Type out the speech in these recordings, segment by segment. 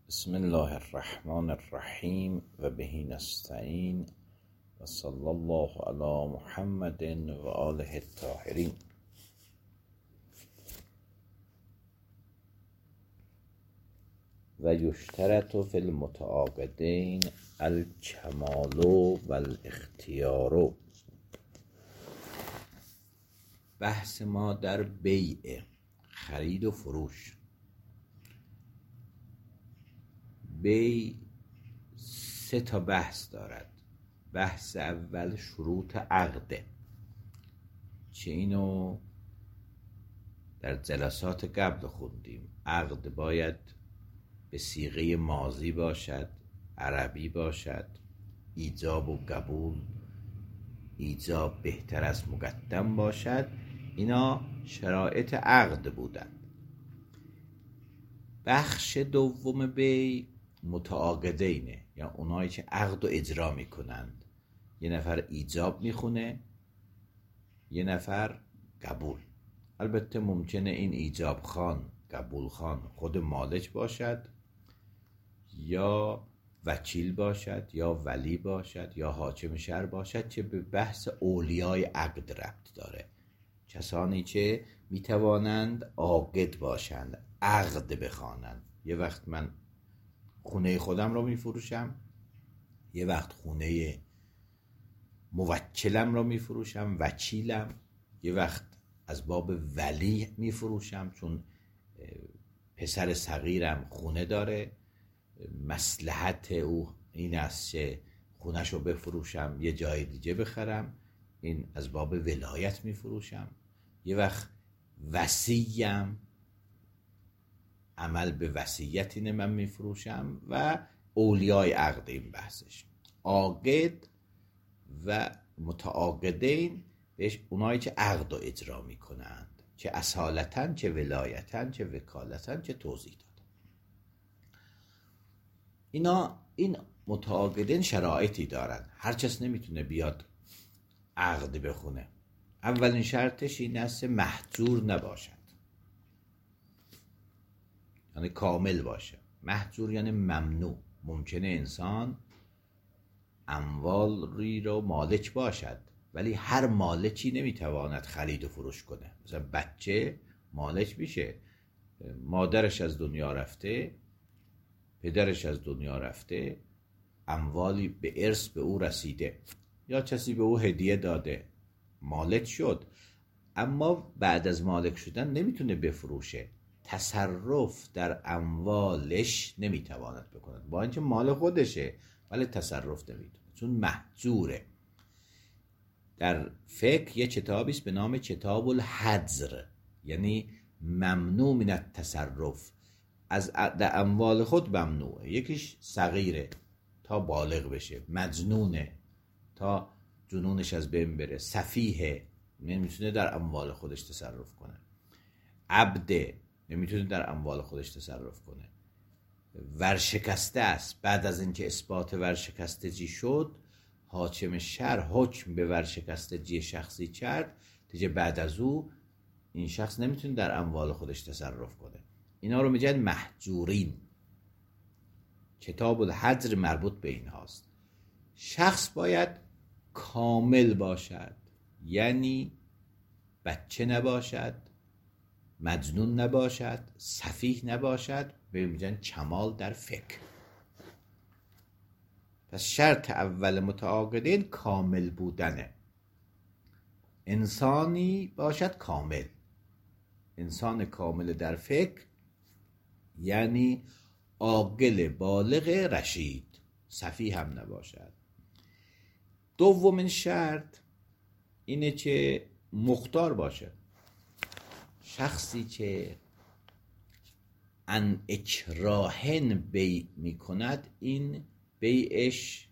بسم الله الرحمن الرحیم و به نستعین و صلی الله علی محمد و آله الطاهرین. و یشترط فی المتعاقدین الکمال و الاختیار. بحث ما در بیع، خرید و فروش. بیع 3 بحث دارد. بحث اول شروط عقده، چه اینو در جلسات قبل خوندیم. عقد باید به صیغه ماضی باشد، عربی باشد، ایجاب و قبول، ایجاب بهتر از مقدم باشد. اینا شرایط عقد بودند. بخش دوم بیع متعاقدینه، یا اونایی که عقد و اجرا میکنند. یه نفر ایجاب میخونه، یه نفر قبول. البته ممکنه این ایجاب خان، قبول خان خود مالک باشد، یا وکیل باشد، یا ولی باشد، یا حاکم شهر باشد، که به بحث اولیای عقد ربط داره. کسانی که میتوانند عاقد باشند، عقد بخوانند. یه وقت من خونه خودم رو میفروشم، یه وقت خونه موکلم رو میفروشم، وکیلم. یه وقت از باب ولی میفروشم، چون پسر صغیرم خونه داره، مصلحت او این است که خونش رو بفروشم یه جای دیگه بخرم، این از باب ولایت میفروشم. یه وقت وصیم، عمل به وصیت اینه من میفروشم. و اولیای عقد این بحثش. عاقد و متعاقدین بهش اونایی که عقد و اجرا میکنند، چه اصالتاً، چه ولایتاً، چه وکالتاً، چه توضیح دادن. این متعاقدین شرایطی دارن. هر کس نمیتونه بیاد عقد بخونه. اولین شرطش این است محجور نباشد، یعنی کامل باشه. محجور یعنی ممنوع. ممکنه انسان اموالی رو مالک باشد، ولی هر مالکی نمیتواند خرید و فروش کنه. مثلا بچه مالک میشه، مادرش از دنیا رفته، پدرش از دنیا رفته، اموالی به ارث به او رسیده، یا کسی به او هدیه داده، مالک شد. اما بعد از مالک شدن نمیتونه بفروشه. تصرف در اموالش نمیتواند بکند، با اینکه مال خودشه، ولی تصرف نمیتونه، چون محجوره. در فقه یه کتابی است به نام کتاب الحجر، یعنی ممنوع من التصرف. از در اموال خود ممنوعه. یکیش صغیره تا بالغ بشه، مجنونه تا جنونش از بین بره، سفیه نمیتونه در اموال خودش تصرف کنه، عبده نمیتونه در اموال خودش تصرف کنه، ورشکسته است. بعد از اینکه اثبات ورشکستگی شد، حاکم شهر حکم به ورشکستگی شخصی کرد، دیگه بعد از او این شخص نمیتونه در اموال خودش تصرف کنه. اینا رو میگن محجورین. کتاب الحجر مربوط به این هاست. شخص باید کامل باشد، یعنی بچه نباشد، مجنون نباشد، سفیه نباشد. میگن کمال در فکر. پس شرط اول متعاقدین کامل بودنه. انسانی باشد کامل. انسان کامل در فکر یعنی عاقل بالغ رشید، سفیه هم نباشد. دومین شرط اینه که مختار باشه. شخصی که ان اکراهن بیع میکند، این بیعش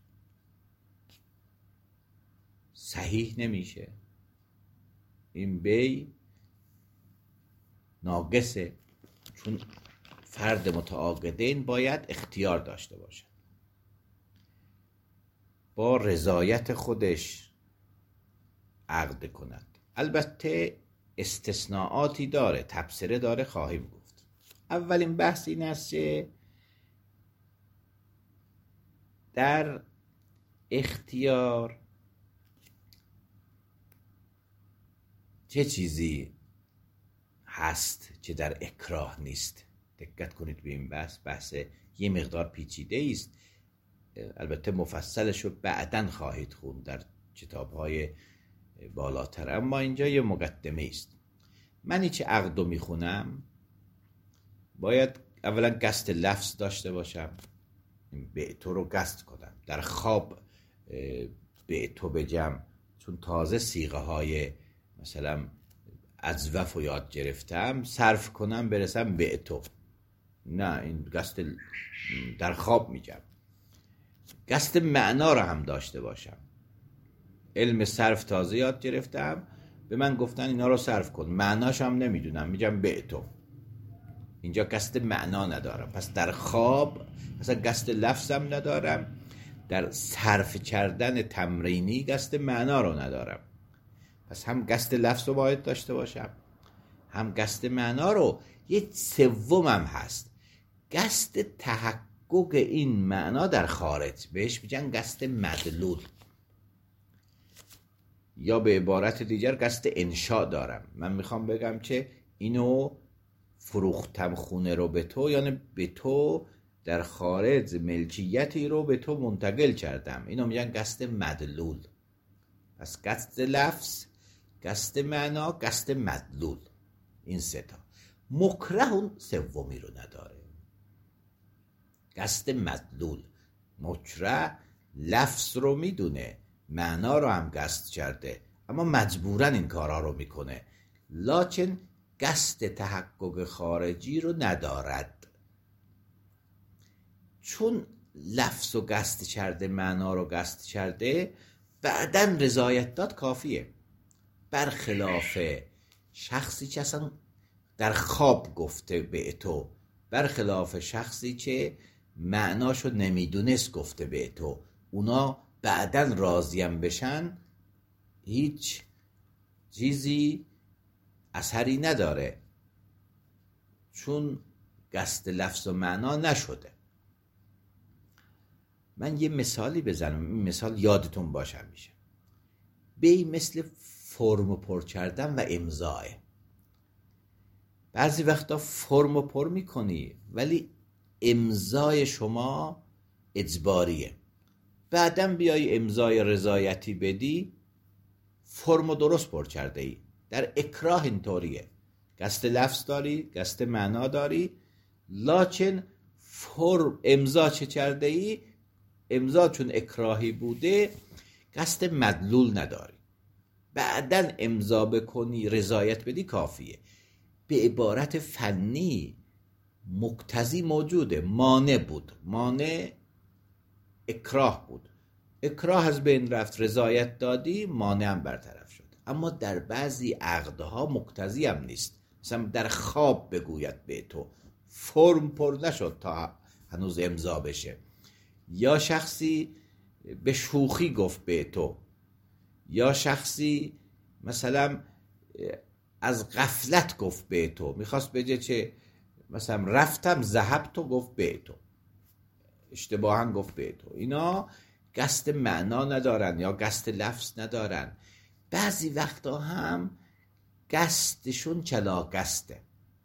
صحیح نمیشه، این بیع ناقصه. چون فرد متعاقدین باید اختیار داشته باشه، با رضایت خودش عقد کند. البته استثناءاتی داره، تبصره داره، خواهیم گفت. اولین بحث این است که در اختیار چه چیزی هست چه در اکراه نیست؟ دقت کنید به این بحث یه مقدار پیچیده است. البته مفصلش رو بعداً خواهید خوند در کتاب‌های بالاتر، اما اینجا یه مقدمه است. من چه عقد رو میخونم باید اولا قصد لفظ داشته باشم، به تو رو قصد کنم. در خواب به تو بجم چون تازه صیغه های مثلا ازوف رو یاد گرفتم، صرف کنم برسم به تو، نه، این قصد در خواب میجم. قصد معنا رو هم داشته باشم. علم صرف تازه یاد گرفتم، به من گفتن اینا رو صرف کن، معناش هم نمیدونم، میگم به تو. اینجا قصد معنا ندارم، پس در خواب مثلا قصد لفظم ندارم، در صرف کردن تمرینی قصد معنا رو ندارم. پس هم قصد لفظ رو باید داشته باشم، هم قصد معنا رو. یه سومم هست، قصد تحقق این معنا در خارج، بهش میگن قصد مدلول، یا به عبارت دیگر قصد انشاء دارم. من میخوام بگم که اینو فروختم خونه رو به تو، یعنی به تو در خارج ملکیتی رو به تو منتقل کردم، اینو میگن قصد مدلول. پس قصد لفظ، قصد معنا، قصد مدلول، این سه تا. مکره اون سومی رو نداره، قصد مدلول. مکره لفظ رو میدونه، معنا رو هم قصد کرده، اما مجبوراً این کارا رو میکنه، لکن قصد تحقق خارجی رو ندارد. چون لفظ رو قصد کرده، معنا رو قصد کرده، بعداً رضایت داد کافیه. برخلاف شخصی که اصلا در خواب گفته به تو، برخلاف شخصی که معناشو نمیدونست گفته به تو، اونا بعداً راضیم بشن، هیچ چیزی اثری نداره، چون قصد لفظ و معنا نشده. من یه مثالی بزنم، این مثال یادتون باشه میشه. به مثل فرم پر کردن و امضاه. بعضی وقتا فرم پر میکنی ولی امضای شما اجباریه، بعدم بیای امضای رضایتی بدی، فرم درست پر کرده ای. در اکراه اینطوریه، قصد لفظ داری، قصد معنا داری، لکن فرم امضا چه کرده ای؟ امضا چون اکراهی بوده قصد مدلول نداری، بعدن امضا بکنی رضایت بدی کافیه. به عبارت فنی مقتضی موجوده، مانع بود، مانع اکراه بود، اکراه از بین رفت، رضایت دادی، مانع هم برطرف شد. اما در بعضی عقدها مقتضی هم نیست. مثلا در خواب بگوید به تو، فرم پر نشد تا هنوز امضا بشه، یا شخصی به شوخی گفت به تو، یا شخصی مثلا از غفلت گفت به تو، میخواست بگه چه مثلا رفتم ذهب تو، گفت به تو، اشتباها گفت به تو. اینا قصد معنا ندارن یا قصد لفظ ندارن. بعضی وقتا هم قصدشون چلا قصده.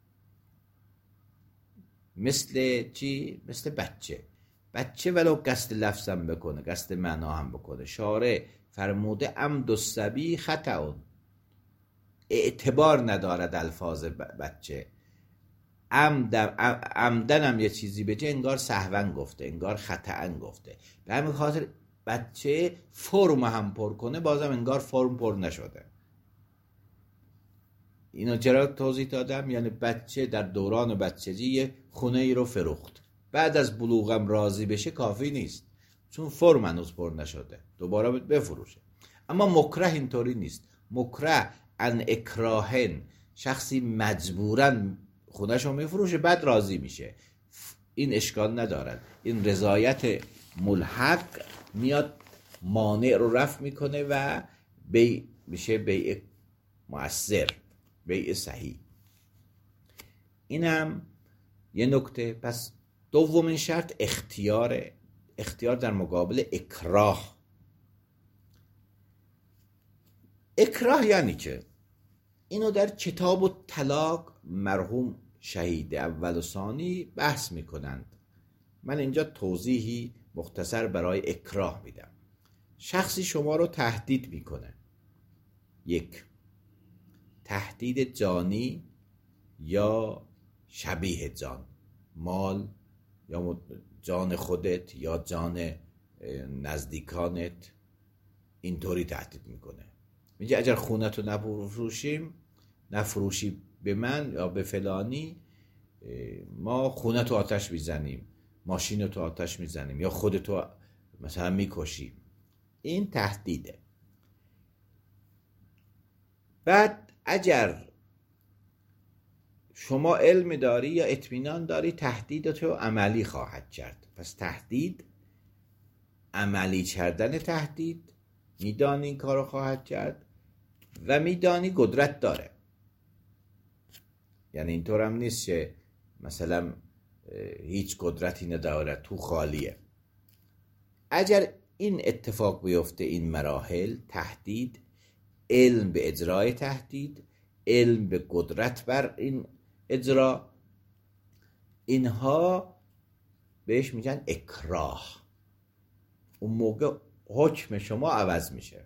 مثل چی؟ مثل بچه ولو قصد لفظ هم بکنه، قصد معنا هم بکنه. شارع فرموده عمد الصبی خطأ، اعتبار ندارد الفاظ بچه. عمدن هم یه چیزی بگه انگار سهون گفته، انگار خطأن گفته. به همین خاطر بچه فرم هم پر کنه بازم انگار فرم پر نشده. اینو چرا توضیح دادم؟ یعنی بچه در دوران بچگی یه خونه ای رو فروخت، بعد از بلوغم راضی بشه کافی نیست، چون فرم هنوز پر نشده، دوباره بفروشه. اما مکره اینطوری نیست. مکره ان اکراهن، شخصی مجبورن خونه‌شو میفروشه بعد راضی میشه، این اشکال ندارد. این رضایت ملحق میاد مانع رو رفع میکنه و بیع میشه بیع مؤثر، بیع صحیح. اینم یه نکته. پس دومین شرط اختیاره. اختیار در مقابل اکراه. اکراه یعنی چه؟ اینو در کتاب الطلاق مرحوم شهید اول و ثانی بحث میکنند. من اینجا توضیحی مختصر برای اکراه میدم. شخصی شما رو تهدید میکنه. یک، تهدید جانی یا شبیه جان، مال یا جان خودت یا جان نزدیکانت، اینطوری تهدید میکنه. میگه اگر خونت رو نفروشی به من یا به فلانی، ما خونت رو آتش میزنیم، ماشینت رو آتش میزنیم یا خودت رو مثلا میکشیم. این تهدیده. بعد اگر شما علم داری یا اطمینان داری، تهدیدت رو عملی خواهد کرد. پس تهدید، عملی کردن تهدید، میدانی این کار رو خواهد کرد و میدانی قدرت داره. یعنی اینطور هم نیست که مثلا هیچ قدرتی نداره، تو خالیه. اگر این اتفاق بیفته، این مراحل، تهدید، علم به اجرای تهدید، علم به قدرت بر این اجرا، اینها بهش میگن اکراه. اون موقع حکم شما عوض میشه.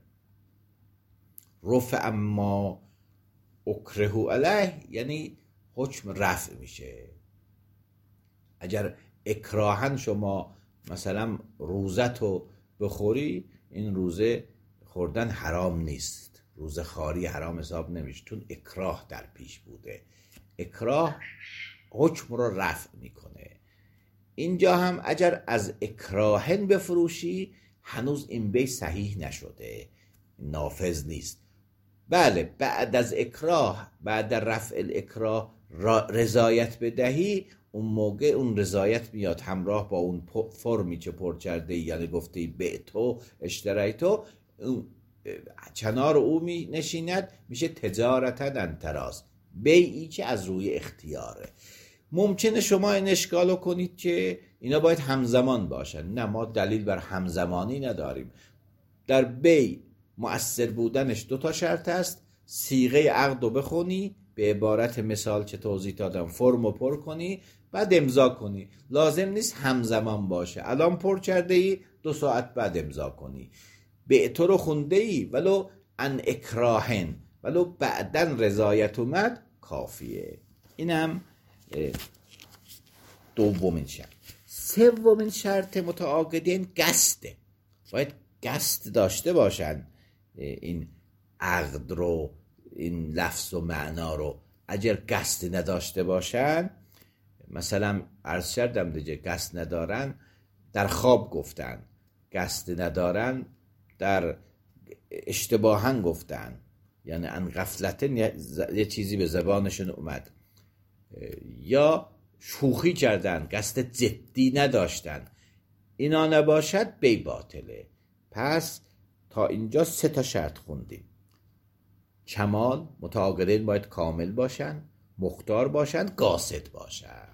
رفع ما اکره علیه یعنی حکم رفع میشه. اگر اکراهن شما مثلا روزتو بخوری، این روزه خوردن حرام نیست، روزه خواری حرام حساب نمیشه، چون اکراه در پیش بوده. اکراه حکم رو رفع میکنه. اینجا هم اگر از اکراهن بفروشی، هنوز این بی صحیح نشده، نافذ نیست. بله، بعد از اکراه، بعد در رفع الاکراه رضایت بدهی، اون موقع اون رضایت میاد همراه با اون فرمی که پر کرده، یعنی گفته بعتو اشتریتو، کنار او می نشیند، میشه تجارتا عن تراض، بیعی که از روی اختیاره. ممکنه شما این اشکالو کنید که اینا باید همزمان باشن. نه، ما دلیل بر همزمانی نداریم. در بیع مؤثر بودنش 2 شرط است. صیغه عقد رو بخونی، به عبارت مثال که توضیح دادم، فرمو پر کنی، بعد امضا کنی. لازم نیست همزمان باشه. الان پر کرده ای، 2 ساعت بعد امضا کنی. بعتو رو خونده ای ولو ان اکراهن، ولو بعدن رضایت اومد، کافیه. اینم دومین شرط. سومین شرط متعاقدین قصده. باید قصد داشته باشن این عقد رو، این لفظ و معنا رو. اگر قصد نداشته باشن، مثلا عرض کردم دیگه، قصد ندارن در خواب گفتن، قصد ندارن در اشتباهن گفتن، یعنی ان غفلتن یه چیزی به زبانشون اومد، یا شوخی کردن، قصد جدی نداشتن. اینا نباشد، بی باطله. پس تا اینجا 3 شرط خوندیم. کمال، متعاقدین باید کامل باشن، مختار باشن، قاصد باشن.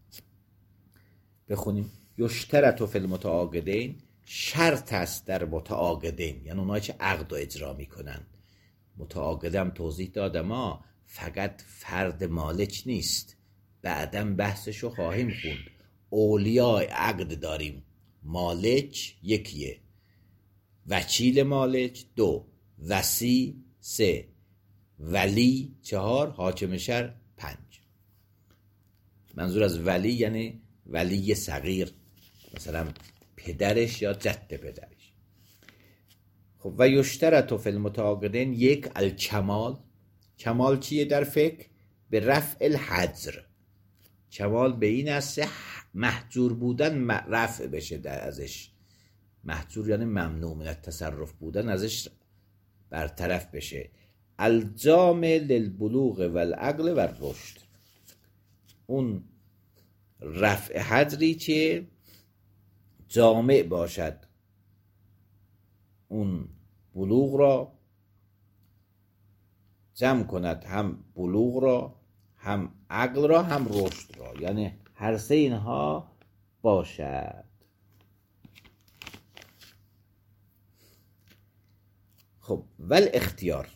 بخونیم. یشترط فی المتعاقدین، شرط است در متعاقدین، یعنی اونایی که عقد رو اجرا میکنن. متعاقدم توضیح دادم فقط فرد مالک نیست، بعدم بحثشو خواهیم خوند. اولیای عقد داریم، مالک یکیه، وکیل مالک 2، وصی 3، ولی 4، حاکم شهر 5. منظور از ولی یعنی ولی صغیر، مثلا پدرش یا جد پدرش. خب و یشترط فی المتعاقدین 1 الکمال. کمال چیه در فقه؟ به رفع الحجر. کمال به این است محجور بودن رفع بشه ازش. محجور یعنی ممنوع من التصرف بودن ازش برطرف بشه. الجامع للبلوغ والعقل والرشد. اون رفع حجری که جامع باشد، اون بلوغ را جمع کند، هم بلوغ را، هم عقل را، هم رشد را، یعنی هر 3 اینها باشد. خب ول اختیار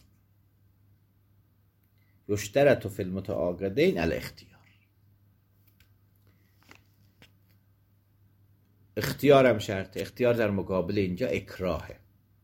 یشترط فی المتعاقدین الاختیار. اختیارم شرط، اختیار در مقابل اینجا اکراهه.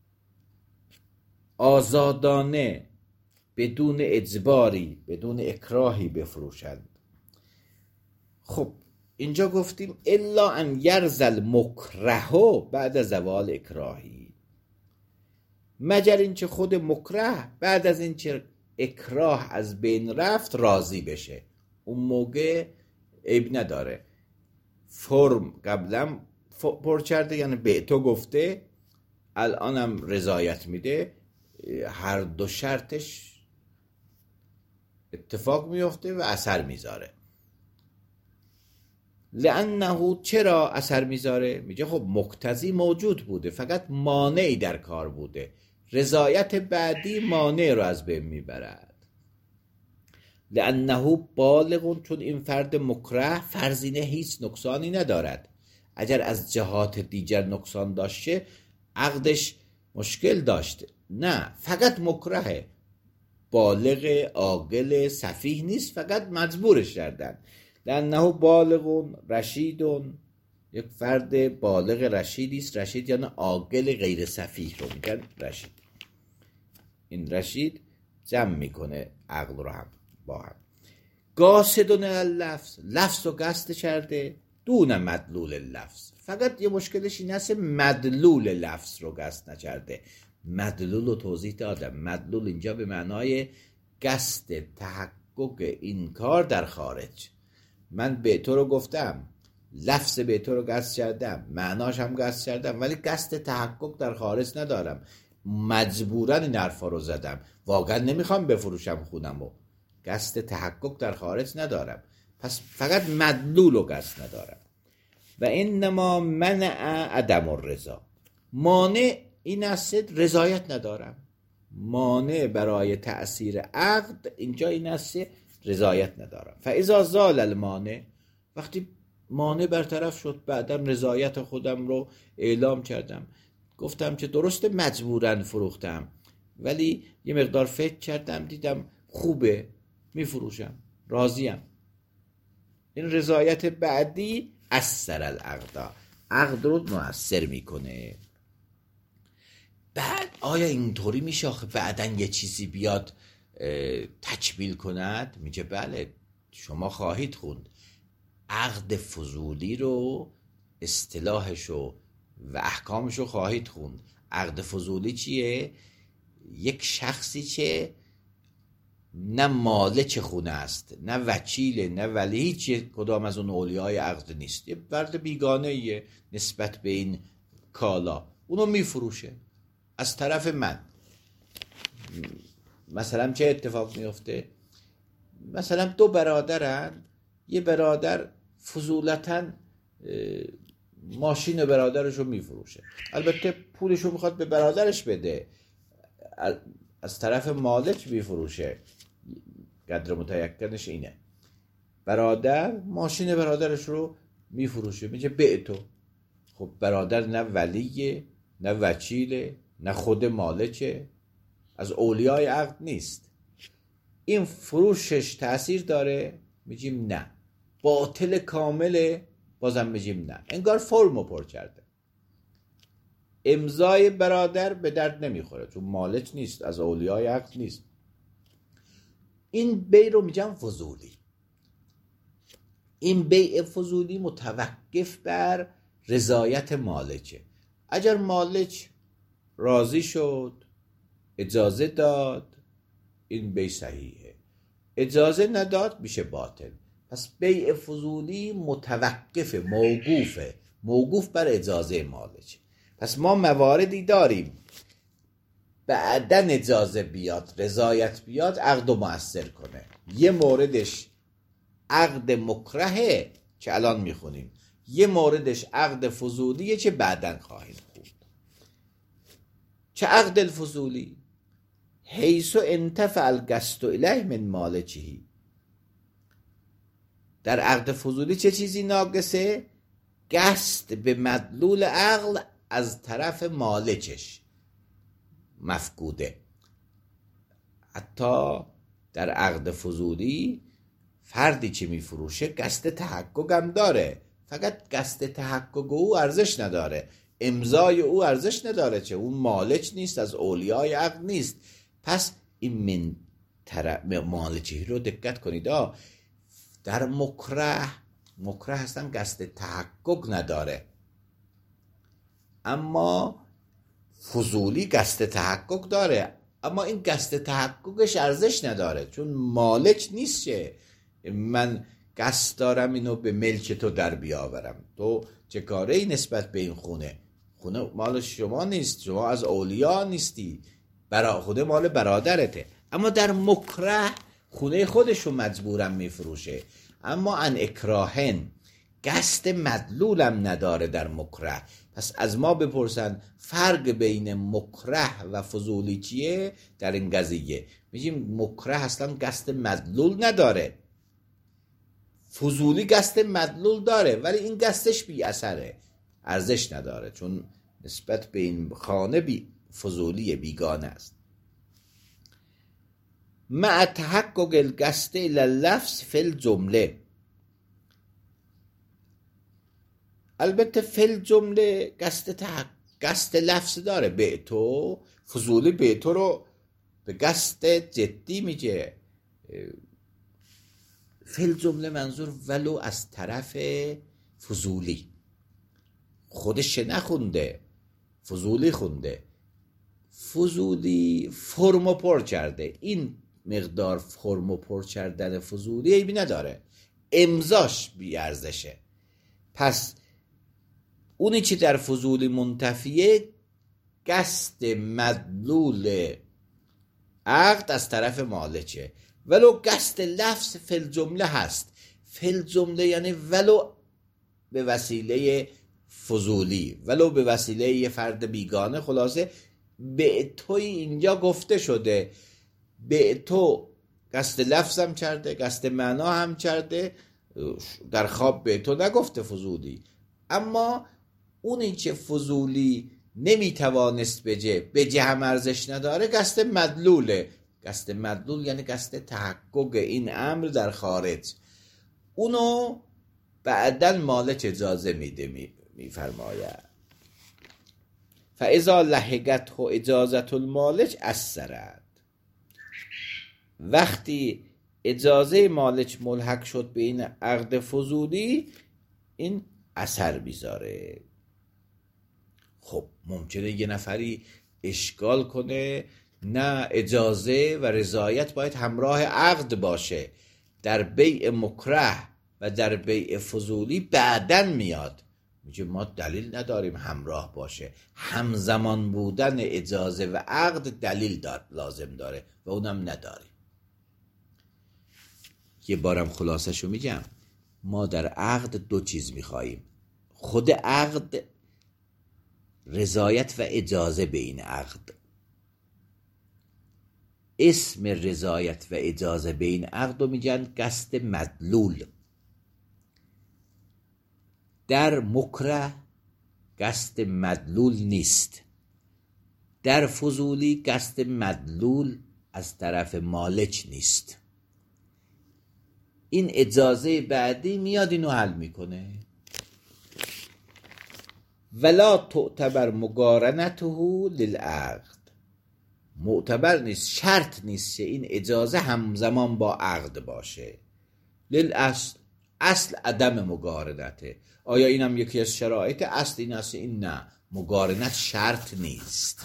آزادانه بدون اجباری بدون اکراهی بفروشند. خب اینجا گفتیم الا ان یرزل مکره بعد از زوال اکراهی، مگر اینکه خود مکره بعد از اینکه اکراه از بین رفت راضی بشه، اون موقع عیب نداره. فرم قبلا پر کرده، یعنی به تو گفته، الانم رضایت میده، هر دو شرطش اتفاق میفته و اثر میذاره. لانه چرا اثر میذاره؟ میگه خب مقتضی موجود بوده، فقط مانعی در کار بوده، رضایت بعدی مانع رو از بین میبرد. لانه بالغ، چون این فرد مکره فرزینه هیچ نقصانی ندارد. اگر از جهات دیگر نقصان داشته عقدش مشکل داشته، نه فقط مکره، بالغ عاقل سفیه نیست، فقط مجبورش کردن. لانه بالغ رشید، یک فرد بالغ رشیدی است. رشید یعنی عاقل غیر سفیه رو میگن رشید. این رشید جمع میکنه عقل رو هم با هم. قاصدون اللفظ، لفظ رو قصد کرده، دون مدلول لفظ. فقط یه مشکلش این هست مدلول لفظ رو قصد نکرده. مدلول رو توضیح دادم. مدلول اینجا به معنای قصد تحقق این کار در خارج. من به تو رو گفتم، لفظ به تو رو قصد کردم، معناش هم قصد کردم، ولی قصد تحقق در خارج ندارم، مجبوراً این حرفا رو زدم، واقعا نمیخوام بفروشم خونمو، قصد تحقق در خارج ندارم، پس فقط مدلول رو قصد ندارم. و انما منع عدم الرضا، مانع این است رضایت ندارم. مانع برای تأثیر عقد اینجا این است رضایت ندارم. فاذا زال المانع، وقتی مانع برطرف شد، بعدم رضایت خودم رو اعلام کردم، گفتم که درسته مجبورن فروختم، ولی یه مقدار فکر کردم دیدم خوبه میفروشم، راضیم. این رضایت بعدی اثر العقد، عقد رو مؤثر میکنه. بعد آیا اینطوری میشه آخه بعداً یه چیزی بیاد تکمیل کند؟ میگه بله، شما خواهید خوند عقد فضولی رو، اصطلاحشو و احکامشو خواهید خوند. عقد فضولی چیه؟ یک شخصی که نه مالک خونه است، نه وکیل، نه ولی، هیچ کدام از اون اولیای عقد نیست، یه فرد بیگانه نسبت به این کالا، اونو میفروشه از طرف من. مثلا چه اتفاق میفته؟ مثلا دو برادرن، یه برادر فضولتاً ماشین برادرشو میفروشه، البته پولشو میخواد به برادرش بده، از طرف مالک میفروشه، قدر متیقنش اینه. برادر ماشین برادرش رو میفروشه، میگه به تو. خب برادر نه ولیه، نه وکیله، نه خود مالکه، از اولیای عقد نیست. این فروشش تأثیر داره؟ میگیم نه. باطل کامله؟ بازم میگیم نه. انگار فرمو پر کرده. امضای برادر به درد نمیخوره چون مالک نیست، از اولیای عقد نیست. این بیع رو میگم فضولی. این بیع فضولی متوقف بر رضایت مالکه. اگر مالک راضی شد، اجازه داد، این بیع صحیحه. اجازه نداد میشه باطل. پس بیع فضولی متوقفه، موقوفه، موقوف بر اجازه مالک. پس ما مواردی داریم بعدن اجازه بیاد، رضایت بیاد، عقد رو مؤثر کنه. یه موردش عقد مکرهه که الان میخونیم، یه موردش عقد فضولیه که بعدن خواهیم خوند. چه عقد الفضولی؟ حیث انتفع القصد الیه من مالکه. در عقد فضولی چه چیزی ناقصه؟ قصد به مدلول عقل از طرف مالکش. مفقوده. حتی در عقد فضولی فردی که میفروشه قصد تحقق هم داره، فقط قصد تحقق او ارزش نداره، امضای او ارزش نداره، چه اون مالک نیست، از اولیای عقد نیست. پس این مالکی رو دقت کنید. در مکره هستن قصد تحقق نداره، اما فضولی قصد تحقق داره، اما این قصد تحققش ارزش نداره چون مالک نیست. که من قصد دارم اینو به ملک تو در بیاورم، تو چه کاره ای نسبت به این خونه مال شما نیست، شما از اولیا نیستی، خونه مال برادرته. اما در مکره خونه خودشو مجبورم میفروشه، اما ان اکراهن قصد مدلولم نداره در مکره. پس از ما بپرسن فرق بین مکره و فضولی چیه در این قضیه، میگیم مکره اصلا قصد مدلول نداره، فضولی قصد مدلول داره ولی این قصدش بی اثره، ارزش نداره، چون نسبت به این خانه فضولی بیگانه است. مع تحقق القصد الى اللفظ فی الجمله. البته فی الجمله قصد لفظ داره. بیتو فضولی بیتو رو به قصد جدی میگه. فی الجمله منظور ولو از طرف فضولی، خودش نخونده، فضولی خونده. فضولی فرمو پر کرده، این مقدار فرمو پر کردن فضولی ایبی نداره، امضاش بی ارزشه. پس اونی که در فضولی منتفیه قصد مدلول عقد از طرف مالکه، ولو قصد لفظ فی الجمله هست. فی الجمله یعنی ولو به وسیله فضولی، ولو به وسیله یه فرد بیگانه. خلاصه به توی اینجا گفته شده، به تو قصد لفظ هم کرده، قصد معنا هم کرده، در خواب به تو نگفته فضولی. اما اونی که فضولی نمیتوانست بجه هم ارزش نداره، قصد مدلوله. قصد مدلول یعنی قصد تحقق این امر در خارج، اونو بعدن مالک اجازه میده. میفرماید فاذا لحقته اجازت المالک اثرت. وقتی اجازه مالک ملحق شد به این عقد فضولی، این اثر بیزاره. خب ممکنه یه نفری اشکال کنه نه اجازه و رضایت باید همراه عقد باشه، در بیع مکره و در بیع فضولی بعدن میاد. میگه ما دلیل نداریم همراه باشه، همزمان بودن اجازه و عقد دلیل لازم داره و اونم نداریم. یه بارم خلاصشو میگم، ما در عقد دو چیز میخواییم. خود عقد، رضایت و اجازه به این عقد. اسم رضایت و اجازه به این عقد رو میگن قصد مدلول. در مکره قصد مدلول نیست، در فضولی قصد مدلول از طرف مالک نیست. این اجازه بعدی میاد اینو حل میکنه. ولا تعتبر مقارنته للعقد. معتبر نیست، شرط نیست که این اجازه همزمان با عقد باشه. للاصل، اصل عدم مقارنته. آیا اینم یکی از شرایط اصل این است؟ این نه، مقارنت شرط نیست.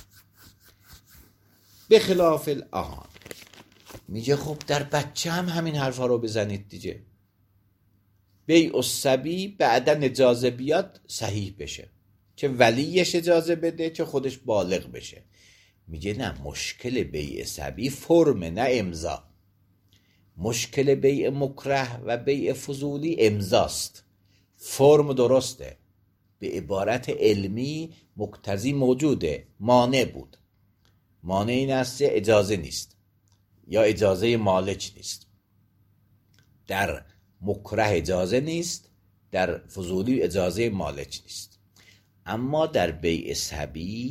به خلاف الآن میگه خب در بچه هم همین حرفا رو بزنید دیگه. بیع الصبی بعدن اجازه بیاد صحیح بشه، چه ولیش اجازه بده چه خودش بالغ بشه. میگه نه، مشکل بیع صبی فرم نه امضا. مشکل بیع مکره و بیع فضولی امضاست. فرم درسته، به عبارت علمی مقتضی موجوده، مانع بود. مانع این است که اجازه نیست یا اجازه مالک نیست. در مکره اجازه نیست، در فضولی اجازه مالک نیست. اما در بیع صبی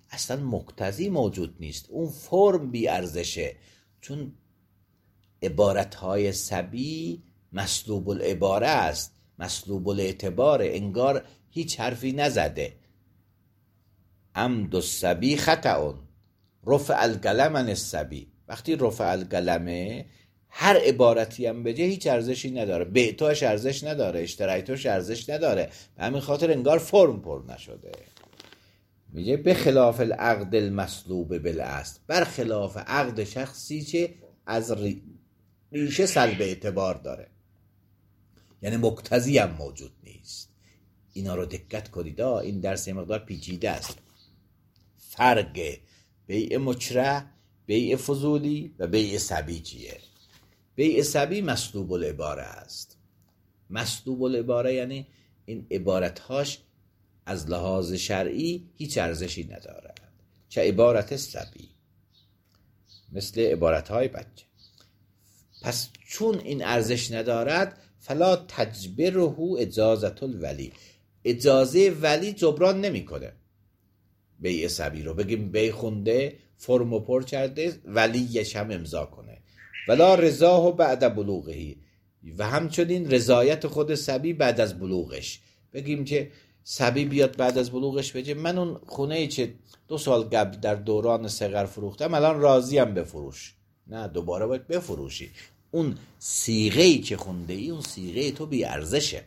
اصلا مقتضی موجود نیست، اون فرم بی ارزشه، چون عبارتهای سبی مسلوب العباره است، مسلوب الاعتباره، انگار هیچ حرفی نزده. عمد السبی خطأ رفع القلم عن السبی. وقتی رفع القلمه هر عبارتی هم بگه هیچ ارزشی نداره، بعتوش ارزش نداره، اشتریتوش ارزش نداره، به همین خاطر انگار فرم پر نشده. میگه به خلاف العقد المسلوب بالاصل، بر خلاف عقد شخصی که از ریشه سلب اعتبار داره، یعنی مقتضی هم موجود نیست. اینا رو دقت کنید، این درس یه مقدار پیچیده است. فرق بیع مکره، بیع فضولی و بیع سبی چیه؟ بیع سبی مسلوب العباره است. مسلوب العباره یعنی این عبارتهاش از لحاظ شرعی هیچ ارزشی ندارد، چه عبارت سبی، مثل عبارتهای بچه. پس چون این ارزش ندارد، فلا تجبره اجازت الولی، اجازه ولی جبران نمی کنه بیع سبی رو. بگیم بیع خونده، فرمو پر کرده، ولیش هم امضا کنه. ولا رضاه بعد بلوغهی، و همچنین رضایت خود سبی بعد از بلوغش. بگیم که سبی بیاد بعد از بلوغش بگه من اون خونه‌ای که 2 سال قبل در دوران صغر فروختم الان راضیم بفروش. نه، دوباره باید بفروشی. اون صیغه‌ای که خونده ای، اون صیغه تو بی ارزشه.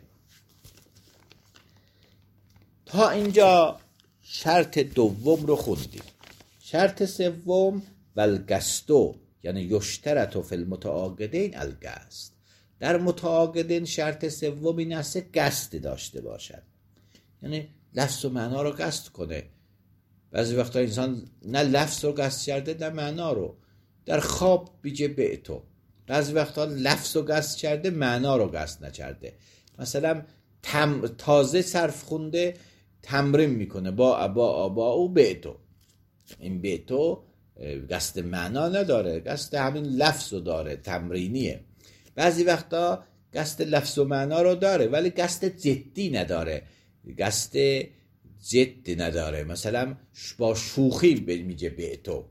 تا اینجا شرط دوم رو خوندیم. شرط سوم والقصد، یعنی یشترط فی المتعاقدین القصد. در متعاقدین شرط سوم این است قصد داشته باشد، یعنی لفظ و معنا رو قصد کنه. بعضی وقتا انسان نه لفظ رو قصد کرده نه معنا رو. در خواب بیجه بعتو، بعضی وقتا لفظ رو قصد کرده معنا رو قصد نکرده. مثلا تازه صرف خونده، تمرین میکنه با ابا او بعتو. این بعتو قصد معنا نداره، قصد همین لفظ رو داره، تمرینیه. بعضی وقتا قصد لفظ و معنا رو داره ولی قصد جدی نداره، قصد جدی نداره. مثلا با شوخی میگه بعتو،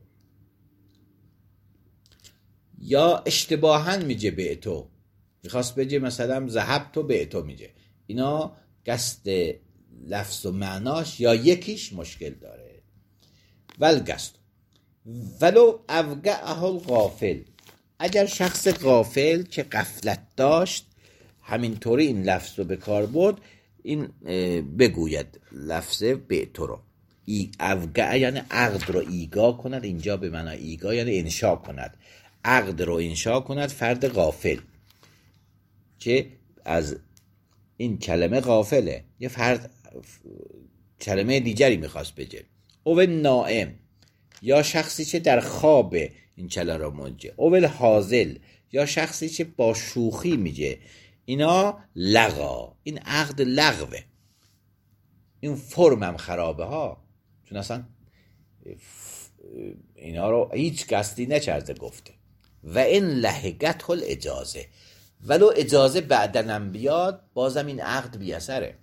یا اشتباهاً میگه بعتو، میخواست بگه مثلا ذهبتو بعتو میگه. اینا قصد لفظ و معناش یا یکیش مشکل داره. والقصد ولو اوقعه الغافل، اگر شخص غافل که غفلت داشت همینطوری این لفظ رو به کار برد، این بگوید لفظ بعتو رو. اوقع یعنی عقد رو ایگا کند، اینجا به معنی ایگا یعنی انشا کند، عقد رو انشا کند فرد غافل که از این کلمه غافله. یه فرد کلمه دیگری میخواست بگه. او نائم، یا شخصی که در خواب این کلمه رو میگه. او حاضل، یا شخصی که با شوخی میگه. اینا لغا، این عقد لغوه، این فرم هم خرابه ها، چون اصلا اینا رو هیچ قصدی نکرده گفته. و این لهقت الاجازه، ولو اجازه بعدنم بیاد بازم این عقد بی اثره.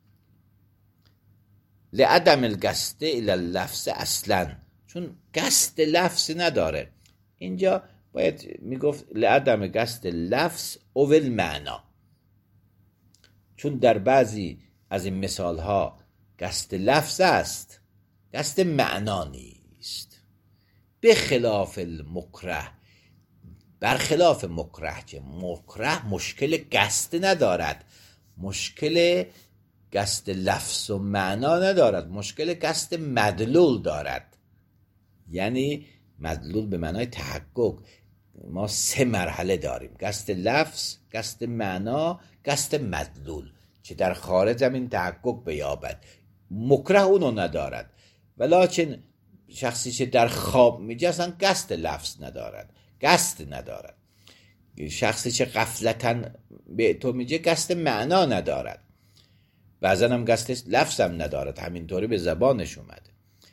لعدم القصد الی اللفظ اصلا، چون قصد لفظ نداره. اینجا باید میگفت لعدم قصد لفظ او المعنا، چون در بعضی از این مثال ها قصد لفظ است، قصد معنا نیست. به خلاف المکره، برخلاف مکره که مکره مشکل قصد ندارد، مشکل قصد لفظ و معنا ندارد، مشکل قصد مدلول دارد. یعنی مدلول به معنای تحقق. ما 3 مرحله داریم: قصد لفظ، قصد معنا، قصد مدلول، که در خارج هم این تحقق بیابد. مکره اونو ندارد، ولکن شخصی که در خواب میگه اصلا قصد لفظ ندارد، قصد ندارد. شخصی که غفلتاً به تو میگه قصد معنا ندارد، بعضا هم قصد لفظ هم ندارد، همینطوری به زبانش اومده.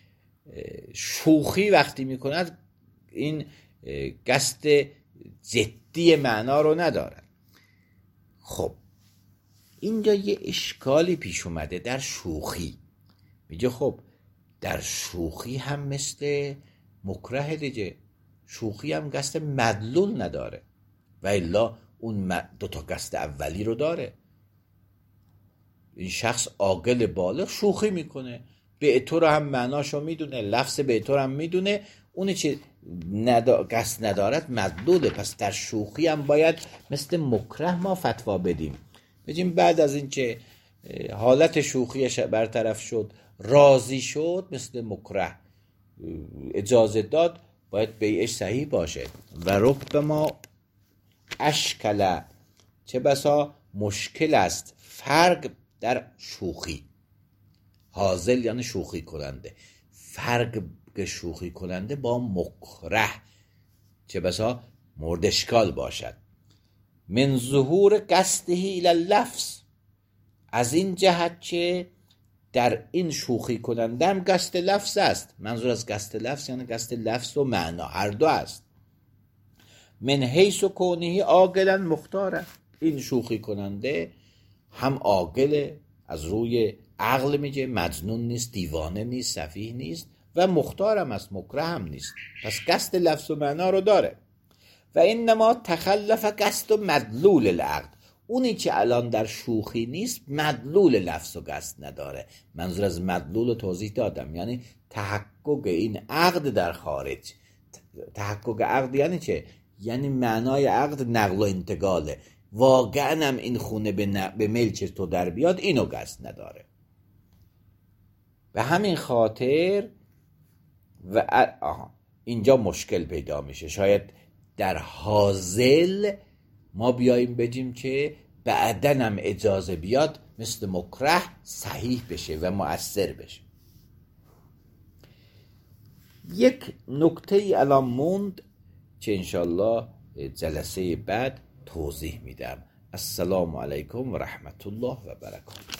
شوخی وقتی میکند این قصد جدی معنا رو ندارد. خب اینجا یه اشکالی پیش اومده در شوخی. میگه خب در شوخی هم مثل مکره دیگه. شوخی هم قصد مدلول نداره و الا اون دوتا قصد اولی رو داره. این شخص عاقل بالغ شوخی میکنه، به تو هم معناشو میدونه، لفظ به هم میدونه، اونی که قصد ندارد مدلوله. پس در شوخی هم باید مثل مکره ما فتوا بدیم، بگیم بعد از این که حالت شوخیش برطرف شد، راضی شد، مثل مکره اجازه داد، باید بیعش صحیح باشه. و ربما اشکل، چه بسا مشکل است فرق در شوخی. حاضل یعنی شوخی کننده، فرق شوخی کننده با مکره چه بسا مورد اشکال باشد. من ظهور قصده الی اللفظ، از این جهت که در این شوخی کننده هم قصد لفظ است. منظور از قصد لفظ یعنی قصد لفظ و معنا هر دو است. من حیث و کونه عاقلا مختاره، این شوخی کننده هم عاقل، از روی عقل میگه، مجنون نیست، دیوانه نیست، سفیه نیست و مختارم است، مکره هم نیست. پس قصد لفظ و معنا رو داره. و انما تخلف قصد و مدلول العقد، اونی که الان در شوخی نیست مدلول لفظ و قصد نداره. منظور از مدلول رو توضیح دادم، یعنی تحقق این عقد در خارج. تحقق عقد یعنی چه؟ یعنی معنای عقد نقل و انتقاله، واقعا هم این خونه به ملک تو در بیاد، اینو قصد نداره. به همین خاطر اینجا مشکل پیدا میشه. شاید در حاصل ما بیاییم بگیم که بعداً هم اجازه بیاد، مثل مکره صحیح بشه و مؤثر بشه. یک نکته ای الان موند که انشالله جلسه بعد توضیح میدم. السلام علیکم و رحمت الله و برکاته.